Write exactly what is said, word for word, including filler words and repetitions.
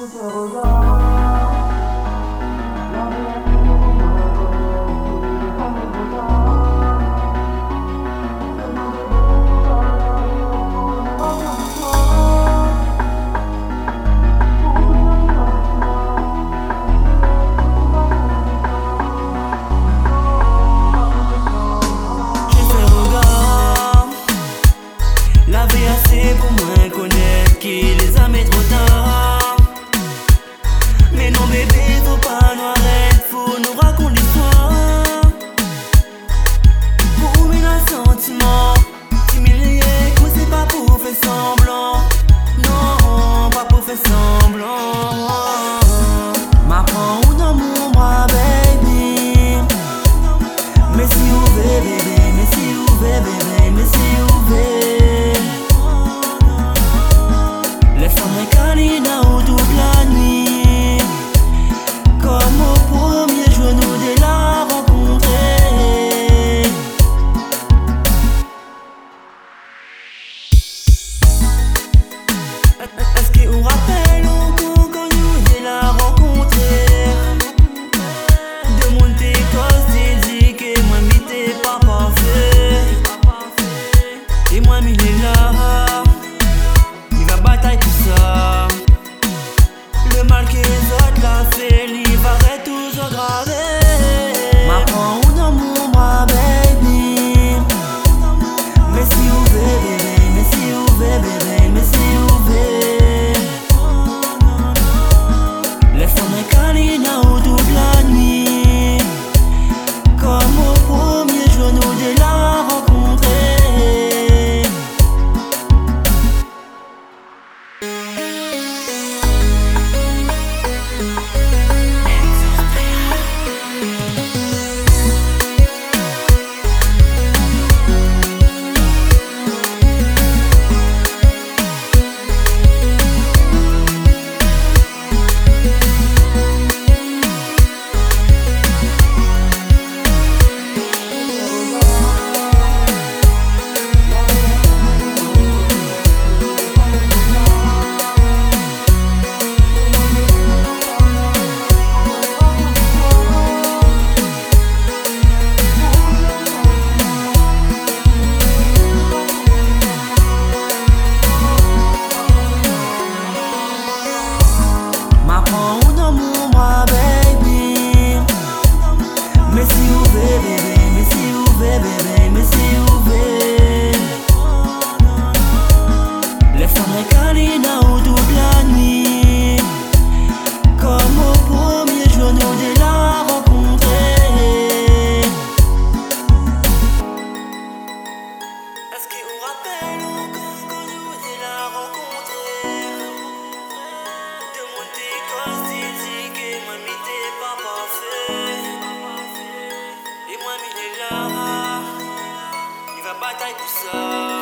Assez pour moi connaître qui les a mis trop tard. Mais non bébé, faut pas nous arrêter, faut nous raconter l'histoire. Pour mille un sentiment, t'humilier, que c'est pas pour faire semblant. Non, pas pour faire semblant. M'apprends où dans mon bras, baby. Mais si vous bébé, mais si vous bébé, mais si vous bébé. Laisse-moi caler là-haut toute la nuit. Comme au premier jour nous de la rencontrer. Est-ce que vous rappelle encore quand nous de la rencontrer? De mon décosse dit que moi m'étais pas parfait. Et moi m'il est là. Bataille tout ça. Le mal que les autres là fait, il va être toujours gravé. M'apprends où dans mon bras, baby. Mais si vous bébé, mais si vous bébé, mais si vous bébé. Laisse-moi caler là-haut toute la nuit. Comme au premier jour nous de la rencontrer. Mais si vous bébé, mais si vous bébé, mais si vous bébé. Laisse-moi caler là-haut toute la nuit. Comme au premier jour nous de la rencontrer. Est-ce que vous rappelle encore quand nous de la rencontrer? De mon décosse dit que moi m'étais pas parfait. Et moi, il est là, il va batailler pour ça.